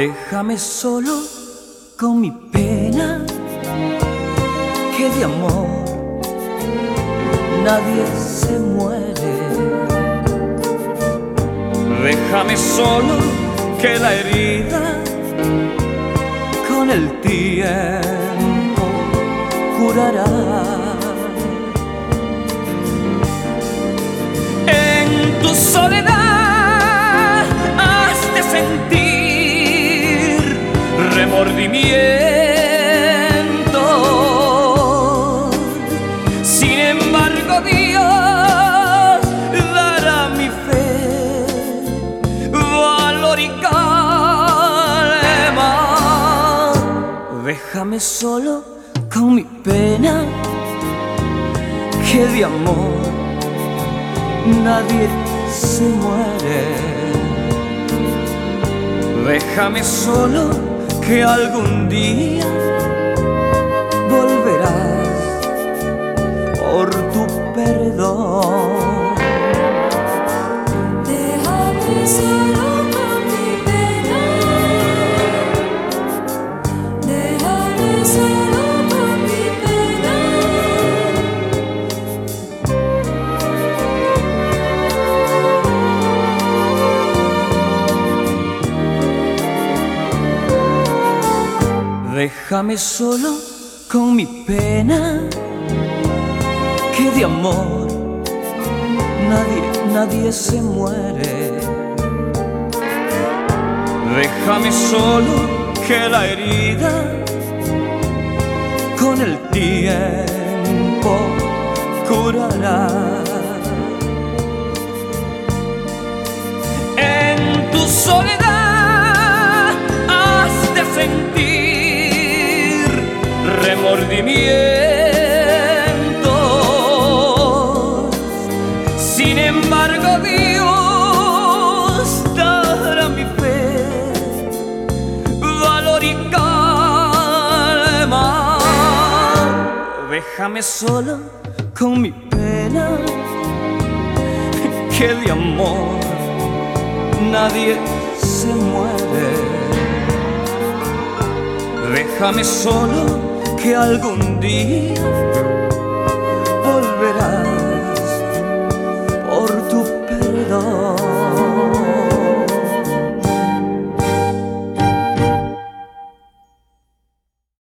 Déjame solo con mi pena, que de amor nadie se muere. Déjame solo que la herida con el tiempo curará. En tu soledad has de sentir remordimiento. Sin embargo, Dios dará mi fe valor y calma. Déjame solo con mi pena, que de amor nadie se muere. Déjame solo, que algún día volverás por tu perdón. Déjame solo con mi pena, déjame solo con mi pena. Déjame solo con mi pena, que de amor nadie se muere. Déjame solo, que la herida con el tiempo curará. En tu soledad has de sentir remordimientos. Sin embargo, Dios dará mi fe valor y calma. Déjame solo con mi pena, que de amor nadie se muere. Déjame solo, que algún día